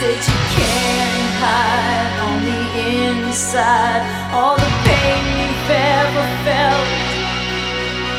that you can't hide on the inside. All the